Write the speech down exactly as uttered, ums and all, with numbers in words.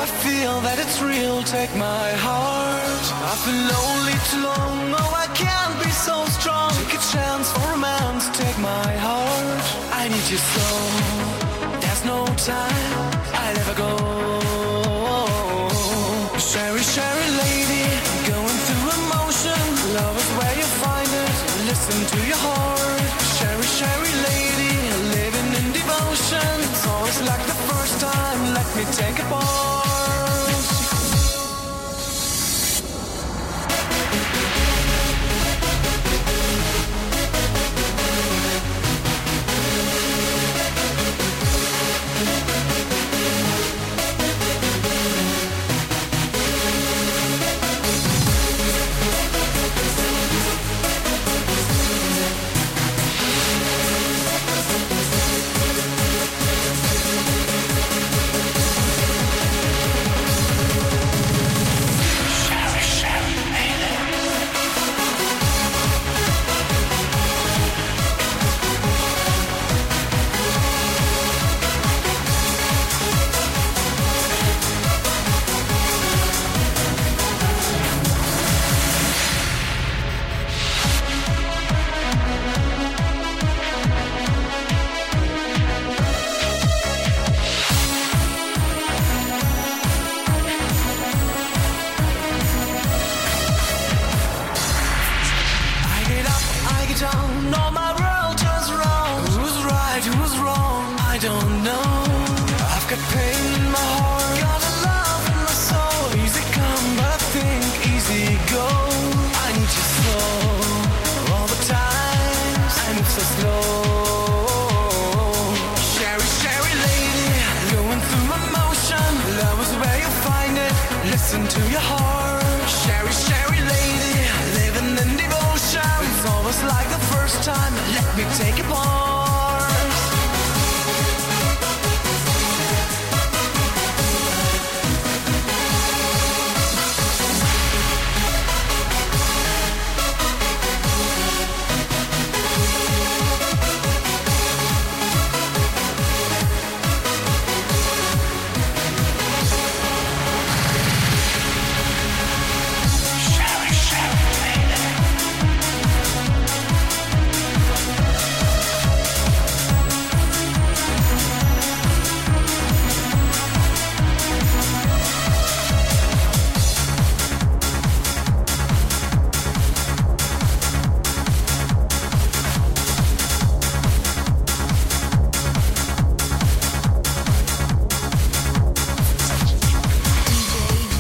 feel that it's real, take my heart. I've been lonely too long, oh I can't be so strong. Take a chance for romance, take my heart. I need you so, there's no time, I'll never go